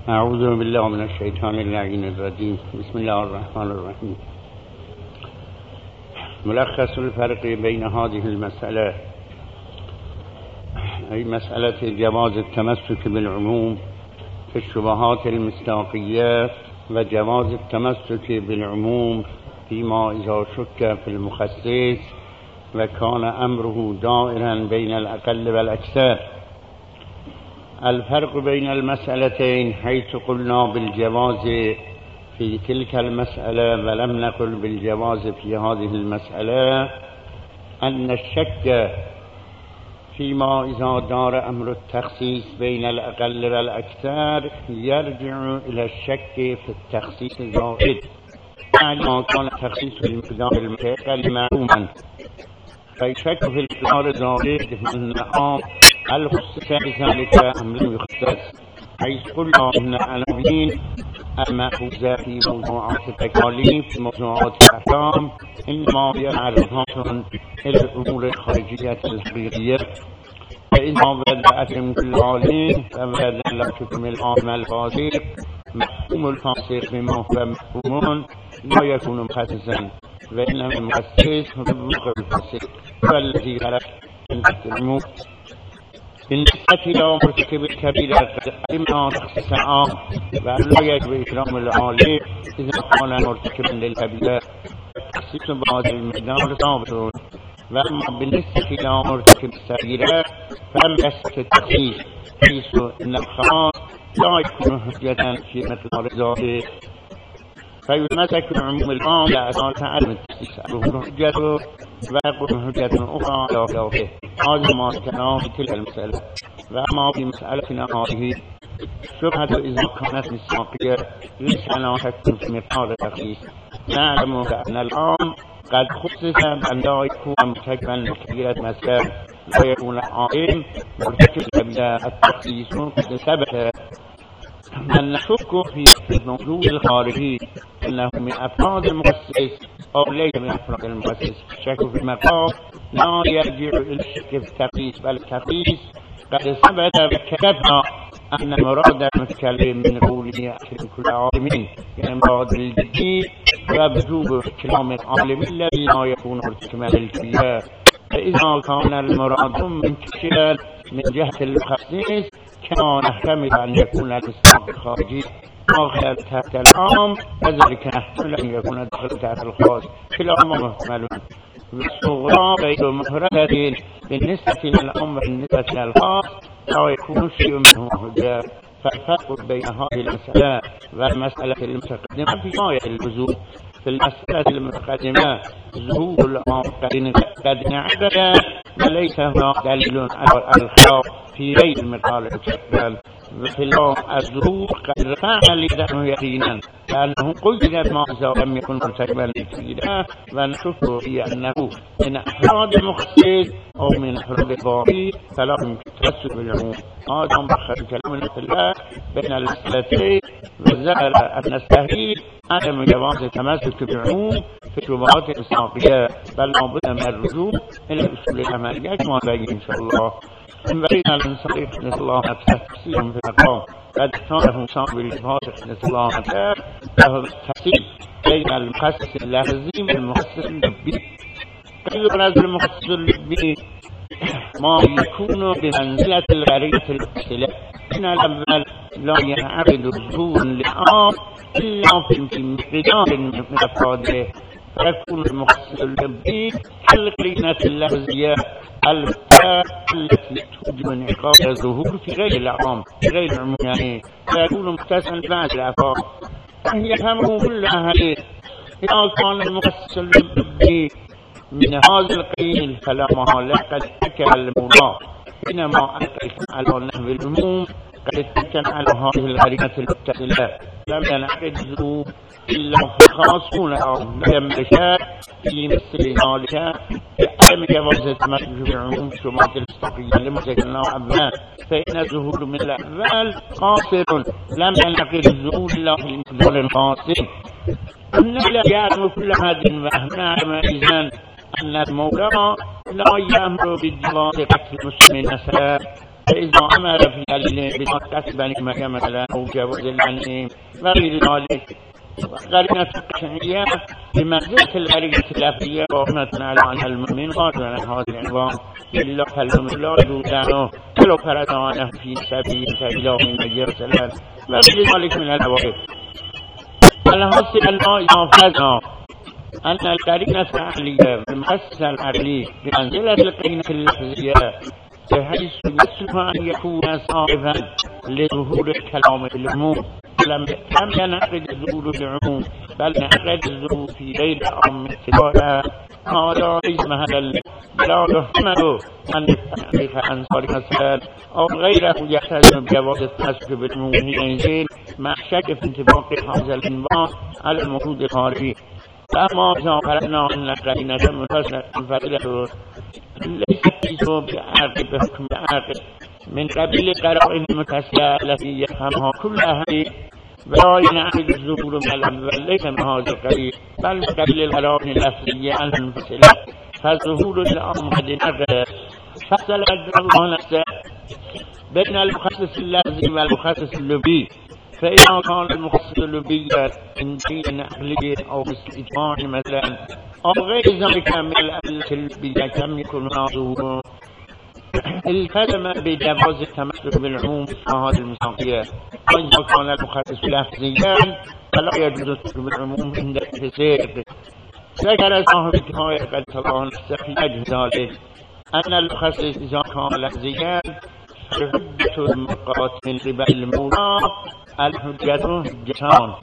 اعوذ بالله من الشیطان اللعین الرجیم. بسم الله الرحمن الرحیم. ملخص الفرق بین هذه المسألة أي مسألة جواز التمسك بالعموم في الشبهات المصداقية وجواز التمسك بالعموم فيما إذا شك في المخصص وكان أمره دائرا بين الأقل والأكثر. الفرق بين المسألتين حيث قلنا بالجواز في تلك المسألة ولم نقل بالجواز في هذه المسألة أن الشك فيما إذا دار أمر التخصيص بين الأقل والأكثر يرجع إلى الشك في التخصيص الزائد ما كان تخصيص المقدار المتأقل معلوما، فيشك في المقدار الزائد من عام هل خصص بذلك أم لم يخصص، حيث قلنا إن العناوين المأخوذة في موضوعات التكاليف في موضوعات الأحكام إنما هي معرضات إلى الأمور الخارجية الحقيقية، فإذا بدأت من كل عالم فبدأت من العام الفاسق مفهوم الفاسق بما هو مفهوم لا يكون مخصصا، وإنما المخصص هو الوقوع الفاسق والذي خلق العموم. بالنسبة إلى مرتكب الكبيرة قد علمنا تخصيص عام ولا يجب إكرام العالم إذا كان مرتكبا للكبيرة، تخصيص بعض المقدار ثابت. وأما بالنسبة إلى مرتكب الصغيرة فليس التخصيص، حيث أن الخاص لا يكون حجة في مقدار زائد، فيتمسك بعموم العام لا أساس عدم التخصيص له حجة ويكون حجة أخرى على خلافه. هذا ما ذكرناه في تلك المسألة. وأما في مسألتنا هذه شبهة إذا كانت مصداقية ليس لنا شك في مقدار التخصيص، نعلم أن العام قد خصص بأن لا يكون مرتكبا لكبيرة مسألة لا يكون العالم مرتكب كبيرة. التخصيص قد ثبت. من نشك في الموضوع الخارجي أنه من أفراد المخصص أو ليس من أفراد المخصص، الشك في المقام لا يرجع إلى الشك في التخصيص، بل التخصيص قد ثبت بكتبها أن مراد المتكلم من قوله أكرم كل عالمين، يعني مراد الجديد وبذوب كلام العالم الذي لا يكون مرتكبا للكبيرة. فإذا كان المراد من كشف من جهة المخصص كان يحتمل أن يكون المصداق الخارجي داخل تحت العام، وذلك يحتمل أن يكون داخل تحت الخاص، كلاهما محتمل. والصغرى غير مفردة بالنسبة للعام والنسبة للخاص لا يكون شيء منه حجة. فالفرق بين هذه المسألة والمسألة المتقدمة في غاية اللزوم. في المسألة المتقدمة ظهور العام قد انعقد وليس هناك دليل على الخلاف في غير المقدار المستقبل، وفي الظهور قد رفع لدعمه يقينا لأنه قيد ما إذا لم يكن مرتكبا للكبيرة، ونشك في أنه من أفراد المخصص أو من أفراد الباقي فلا يمكن التمسك بالعموم. هذا مبخر كلام الله بين المسألتين، وذكر أن الصحيح عدم جواز التمسك بالعموم في الشبهات المصداقية، بل لابد من الرجوع إلى الأصول العملية كما بين إن شاء الله. بين الانصاري نسأل الله تفسير في الأقوام قد اختاره صاحب الفاتح نسأل الله له التفسير بين المخصص اللفظي والمخصص اللبي. يبرز المخصص اللبي ما يكون بمنزلة الغرية الأصلة. إن الأول لا يعرض الظهور للعام إلا في مقدار من أفراده، فيكون المخصص اللبي كالقرينة اللفظية التي توجب انعقاد الظهور في غير العام في غير العموم، يعني فيكون مختصا بعد الأفراد. فهي فهمه كلها هذه. إذا كان المخصص اللبي من هذا القيل فلا محالة قد اتكل المولى، إنما أتكل على نحو العموم قد اتكل على هذه الغريبة المتصلة. لم ينعقد الظهور إلا في خاصون أو يملكات في مثل ذلك بعدم جواز التمسك بالعموم في الشبهات المصداقية لما ذكرناه أولا، فإن الظهور من الأول قاصر. لم ينعقد الظهور إلا في المقدار القاصر. لا يعلم كل أحد وأهنا إذن أن المولى لا يأمر بالجواز قتل المسلمين نساء فإذا أمر في دليل بنص بني مريم مثلا أو جواز العنهم وغير ذلك. قرينة القطعية بمنزلة القرينة اللفظية قائمة على أن المؤمن قادر على هذا العنوان إلا كلم الله دونه ولو فرضانه في سبيل كإله من يرسلن وغير ذلك من الأواقف. الحاصل أنه يحفظنا أن القرينة العقلية والمؤسسة العقلي بمنزلة القرينة اللفظية بحيث يصلح أن يكون صائبا لظهور الكلام العموم لم ينعقد ظهور العموم بل نعقد الظهور في غير عام ابتداء. هذا ليس محل لا يحتمل أن يتحقق عن صالح مثلا أو غيره يحتاج بجواز التسك بالعموم حينئذ مع شك في انطباق هذا العنوان على المفروض الخارجي. فأما إذا قرأنا أن القرينة متصلة منفصلة ليست بعقد بحكم بعقد من قبيل القرائن المتصلة التي يفهمها كل أهل ولا ينعقد الظهور من الأول ليس من هذا القبيل بل من قبيل القرائن اللفظية المنفصلة فالظهور الأمر قد نقل. فصل الله نفسه بين المخصص اللفظي والمخصص اللغوي. فإذا كان المخصص اللغوي من دليل نقلي أو باستجماع مثلا أو غير ذلك من الأدلة اللغوية كم يكون ظهور التزم بجواز التمسك بالعموم في هذه المساقية. وإذا كان المخصص لفظيا فلا يجوز التمسك بالعموم عند التفسير. ذكر صاحب الكفاية قد الله نفسه في أجل ذلك أن المخصص إذا كان لفظيا فالحجة المقاة من قبل المولى الحجة حجتان.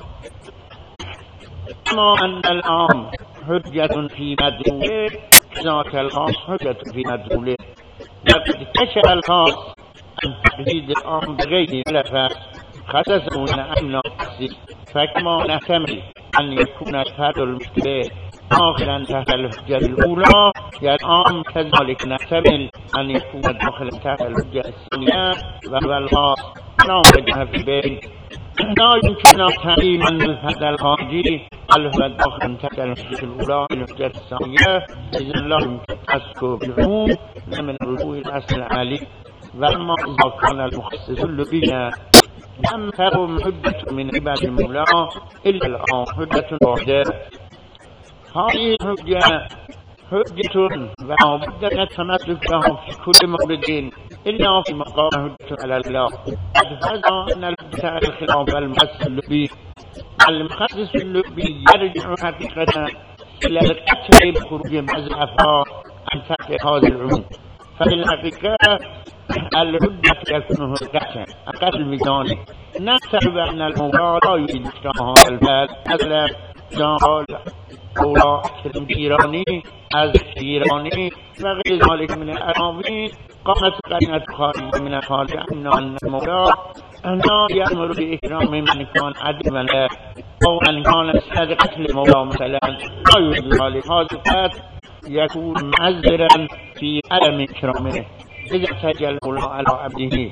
كما أن العام حجة في مدلوله ذاك الخاص حجة في مدلوله. لقد كشف الخاص عن تقييد العام بغير لفظ خصصه عن نفسه. فكما نحتمل أن يكون الفرد المشتبه داخلا تحت الحجة الأولى العام كذلك نحتمل أن يكون داخلا تحت الحجة الثانية وهو الخاص لا وجه في بين. لا يمكن تعليم أن الفرد الخارجي هو داخلا تحت الحجة الأولى الحجة الثانية إذن لا يمكن تمسك بالعموم من رجوع الأصل العالي. وأما إذا كان المخصص اللغوي لم تقم حجة من عباد المولى إلا الآن حجة واحدة. هذه الحجة حجة ولا بد أن التمسك بها في كل مورد إلا في مقام حجة على الله. هذا أن الحجة على الخلاف المخصص اللغوي. المخصص اللغوي يرجع حقيقة إلى القطع بخروج بعض الأفراد عن تحت هذا العموم. فالحقيقة الحجة يكون حجة القتل الميزاني. نحسب أن المولى لا يريد إفتاء هذا الباب مثلا جعل أولى الجيراني از جيراني وغير ذلك من الأراضين. قامت قرينة خارجة من الخارج أن المولى لا يأمر بإكرام من كان عدما له أو أن كان صادقا للمولى مثلا لا يريد ذلك. هذا القتل يكون معذرا في عدم إكرامه إذا احتج المولى على عبده.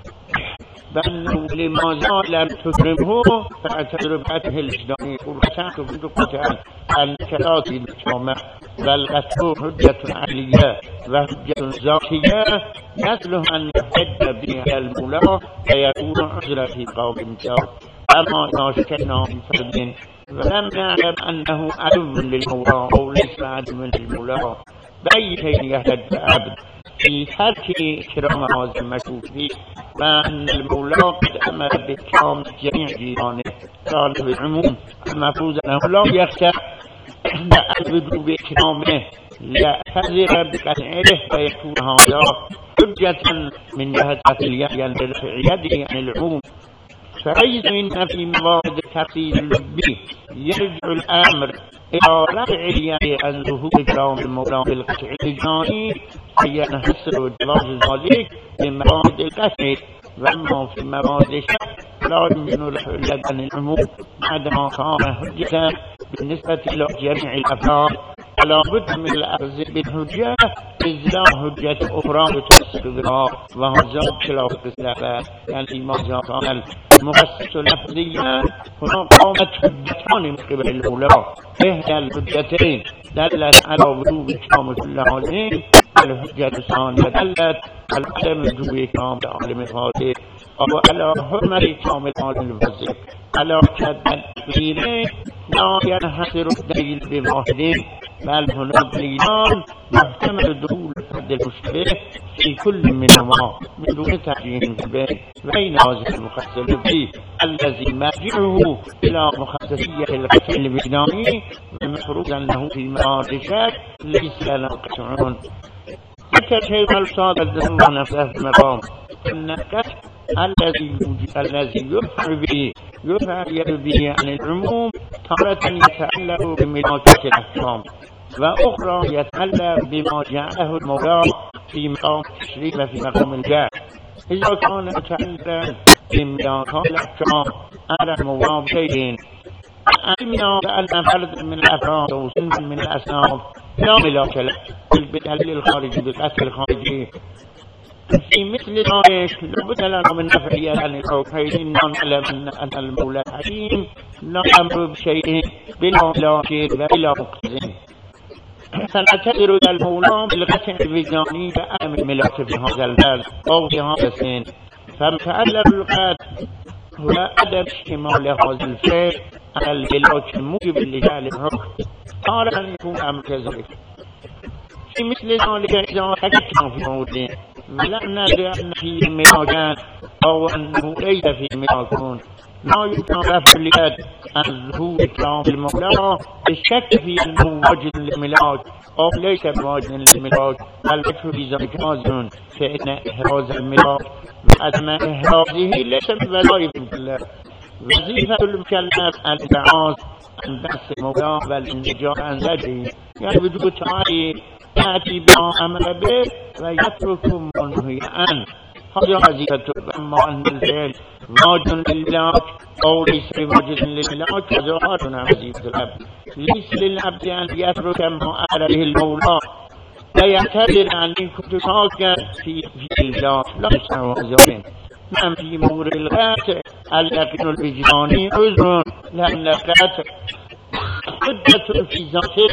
بل لماذا لم تكرمه فاعتبر بأته الإجداني والقتل بدقة الكرات الكامة. بل قتل حجة عقلية وحجة ذاتية يصلح أن يحتج بها المولى فيكون عذرا في قوم الجار. أما إذا شكلنا من فرد ولم نعلم أنه عدو للمولى أو ليس عدو للمولى بأي شيء يحتج عبد في ترك إكرام هذا المشروط فيه. وأن المولى قد أمر بإكرام جميع جيرانه قال بالعموم المفروض أنه لا يخشى البدو بإكرامه لا فزر بقطعه فيكون هذا حجة من جهة اليد للفعيد عن العموم. فحيث إن في موارد التفسير اللغوي يرجع الأمر إلى رفع اليد عن ظهور إكرام المولى بالقطع الجاني فينحصر جواز ذلك من موارد القطع. وأما في موارد الشك لا يمكن الحل عن العموم بعدما كان حجة بالنسبة إلى جميع الأفراد. فلا بد من الأخذ بالحجة إذ لا حجة أخرى تفسر بها وهذا خلاف الخلاف. يعني ما كان المخصص لفظيا هنا قامت حجتان من قبل العلماء. إحدى الحجتين دلت على وجوب إكرام كل عالم الحجة ثانية دلت العلم جوی کام به عالم فاضل او علا حرمت کامل عالم الفضل علا شد التقریر لا ينحصر الدليل بواحد بل هناك دليلان محتمل دخول الفرد المشتبه في كل منهما من دون ترجيح به بين هذا المخصص اللبي الذي مرجعه الى مخصصية القطع الوجداني والمفروض انه في موارد الشك ليس له قطع. ذكر شيخ الأستاذ الدكتور نفسه في المقام ان القطع الذي يفعل به عن العموم تارة يتعلق بملاكة الأحكام وأخرى يتعلق بما جعله المولى في مقام التشريف وفي مقام الجهل. إذا كان متعلقا بملاكة الأحكام على المولى بشيء علمنا بأن فرد من الأفراد أو صنف من الأصناف لا ملاكة له بالدليل الخارجي بالأصل الخارجي في مثل ذلك لابد لنا من نفعية عن الحكمين نعلم أن المولى الحكيم لا يأمر بشيء بلا ملاك وبلا مقتضٍ فنعتبر المولى بالقطع الوجداني بألم الملاك في هذا البلد أو في هذا السن فمتعلق القطع هو عدم اشتمال هذا الفعل على الملاك الموجب لجعل الحكم تارة أن يكون أمر كذلك. في مثل ذلك إذا حكمنا في موضع ولم ندري أن فيه ملاكا أو أنه ليس فيه ملاك لا يمكن رفع اليد عن ظهور كلام المولى بالشك في أنه واجد للملاك أو ليس بواجد للملاك بل في ذلك جاز فإن إحراز الملاك وعدم إحرازه ليس من وظائف الله. وظيفة المكلف الابتعاض عن بحث المولى والانزجار عن زجره يعني وجود تعالي يأتي بما أمر به ويترك ما نهي عنه. هذه وظيفته. أما أن الفعل واجد للملاك أو ليس بواجد للملاك فهذا وظيفة العبد. ليس للعبد أن يترك ما أمر به المولى ويعتبر أني كنت ساكنا في الملاك لا يسمع هذا. نعم في أمور القطع اليقين الوجداني عذر لأن القطع حجة في ذاته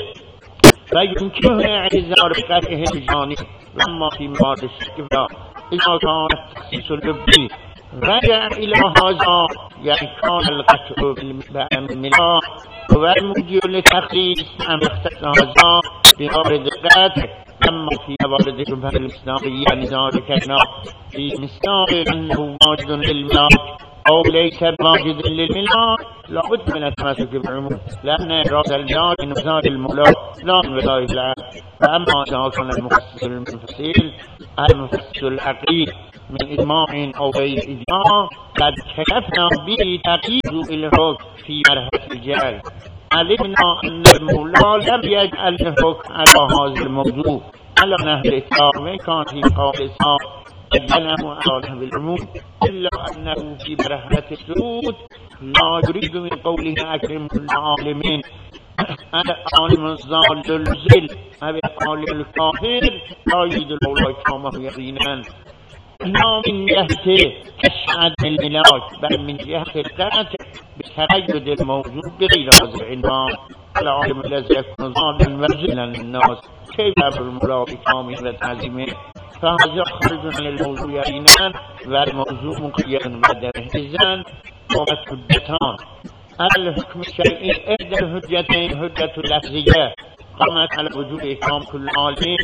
فيمكنه اعتذار بقطعه الوجداني. أما في موارد الشك إذا كان التخصيص اللبي رجع إلى هذا يعني كان القطع بالملاك هو الموجب للتخصيص أم اختص هذا بموارد القطع. أما في موارد الشبهة الإسلامية لذلك في مستقبل أنه واجد للملاك أو ليس واجد للملاك لابد من التمسك بالعموم لأن إحراز الملاك من وظائف المولى لا من وظائف العبد. فأما إذا كان المخصص المنفصل المخصص العقلي من إجماع أو غير إجماع قد كشفنا به تقييد الحكم في مرحلة الجهل علمنا أن المولى لم يجعل الحكم على هذا الموضوع على نحو الإطلاق وإن كان في قول الإطلاق بينه على نحو العموم إلا أنه في مرحلة الشهود لا يريد من قوله أكرم كل عالم أنا عالم الظال الزل أبي عالم الكافر لا يريد المولى كامه يقينا لا من جهة كشعة الملاك بل من جهة القطع بتريد الموجود بغير هذا العنوان. العالم الذي يكون ظالما مرجلا للناس كيف يعبر المولى بكامل وتعظيمه فهذا خارج عن الموضوع يقينا والموضوع مقيد بقدره. إذن قامت حجتان الحكم الشرعي إحدى الحجتين حجة لفظية قامت على وجوب إحكام كل عالم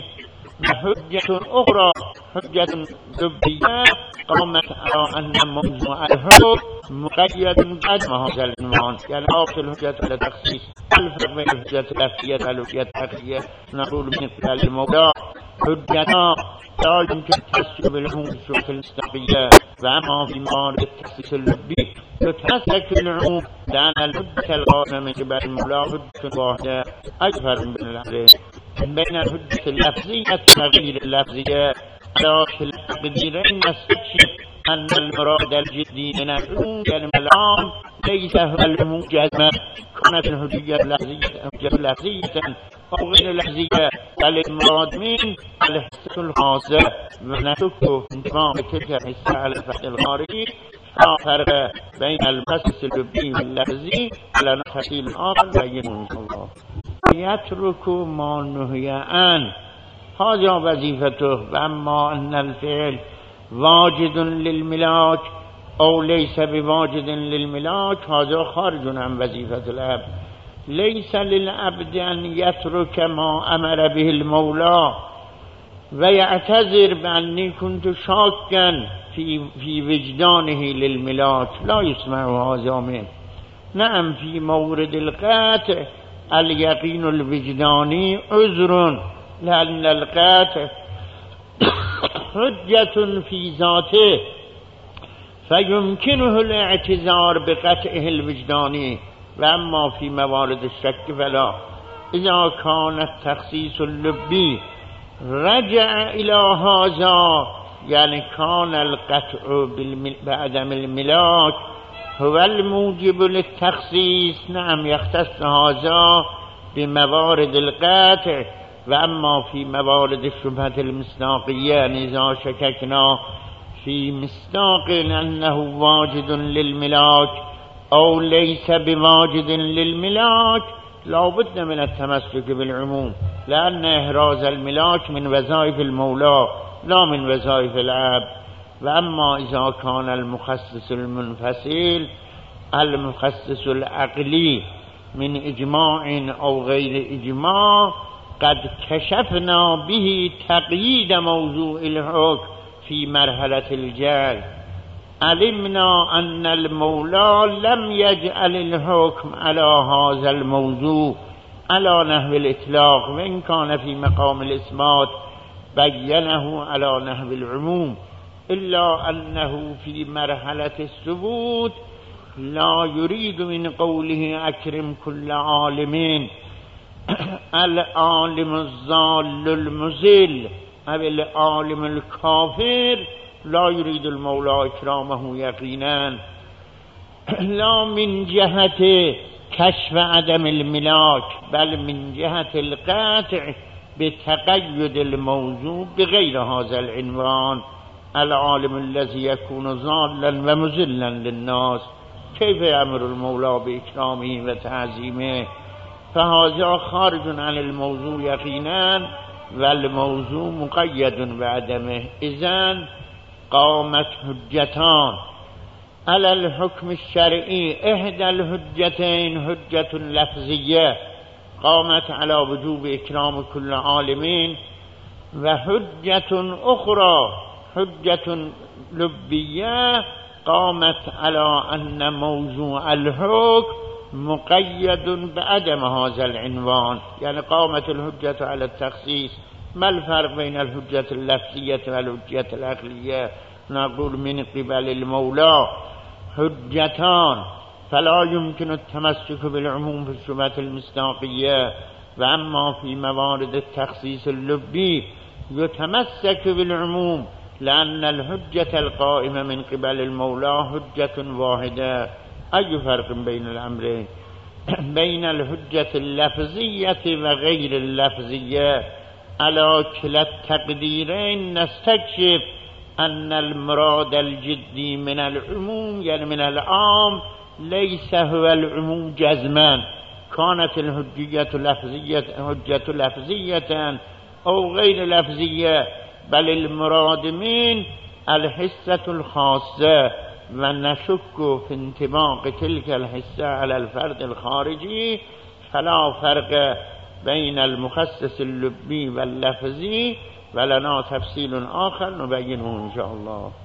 وحجة أخرى حجة لبية قامت على أن موضوع الحكم مقيد بعدم هذا العنوان. يعني أصل الحجة على تخصيص الفرق بين الحجة اللفظية والحجة التقريرية نقول مثل المولى حجتان لا يمكن التمسك بالعموم في الشروط المستقبلية. وأما في موارد التخصيص اللبي يتمسك بالعموم لأن الحجة القائمة من قبل المولى حجة واحدة أكثر من الأمرين بين الحجة اللفظية وغير اللفظية على التقديرين نستكشف أن المراد الجدي من العموم كالملام ليس هو المجزمة كانت الحجة اللفظية أو غير اللفظية بل المراد من الحصة الخاصة ونشك انتماء تلك الحصة على الفحص الخارجي لا فرق بين المخصص اللبي واللفظي على نحو الآخر بينه إن شاء الله. يترك ما نهي عنه هذا وظيفته. وأما أن الفعل واجد للملاك أو ليس بواجد للملاك هذا خارج عن وظيفة العبد. ليس للعبد أن يترك ما أمر به المولى ويعتذر بأني كنت شاكا في وجدانه للملاك، لا يسمع هذا منه. نعم في مورد القطع اليقين الوجداني عذر، لأن القطع حجة في ذاته فيمكنه الاعتذار بقطعه الوجداني. وأما في موارد الشك فلا. إذا كان التخصيص اللبي رجع إلى هذا، يعني كان القطع بعدم الملاك هو الموجب للتخصيص، نعم يختص هذا بموارد القطع. وأما في موارد الشبهة المصداقية إذا شككنا في مصداق أنه واجد للملاك أو ليس بواجد للملاك لا بد من التمسك بالعموم، لأن إحراز الملاك من وظائف المولى لا من وظائف العبد. وأما إذا كان المخصص المنفصل المخصص العقلي من إجماع أو غير إجماع قد كشفنا به تقييد موضوع الحكم في مرحلة الجهل. علمنا أن المولى لم يجعل الحكم على هذا الموضوع على نحو الإطلاق، وإن كان في مقام الإثبات بينه على نحو العموم، إلا أنه في مرحلة الثبوت لا يريد من قوله أكرم كل عالم العالم الضال المضل أو العالم الكافر، لا يريد المولى إكرامه يقينا لا من جهة كشف عدم الملاك بل من جهة القطع بتقيد الموضوع بغير هذا العنوان العالم الذي يكون ضالا ومضلا للناس. كيف يأمر المولى بإكرامه وتعظيمه؟ فهذا خارج عن الموضوع يقينا والموضوع مقيد بعدمه. إذن قامت حجتان على الحكم الشرعي، إحدى الحجتين حجة لفظية قامت على وجوب إكرام كل عالمين، وحجة أخرى حجة لبية قامت على أن موضوع الحكم مقيد بعدم هذا العنوان. يعني قامت الحجة على التخصيص. ما الفرق بين الحجة اللفظية والحجة العقلية؟ نقول من قبل المولى حجتان فلا يمكن التمسك بالعموم في الشبهة المصداقية، وأما في موارد التخصيص اللبي يتمسك بالعموم، لأن الحجة القائمة من قبل المولى حجة واحدة. أي فرق بين الأمرين؟ بين الحجة اللفظية وغير اللفظية. على كلا التقديرين نستكشف أن المراد الجدي من العموم يعني من العام ليس هو العموم جزما، كانت الحجة لفظية أو غير لفظية، بل المراد من الحسة الخاصة، ونشك في انطباق تلك الحسة على الفرد الخارجي. فلا فرق بين المخصص اللبي واللفظي، ولنا تفصيل آخر نبينه إن شاء الله.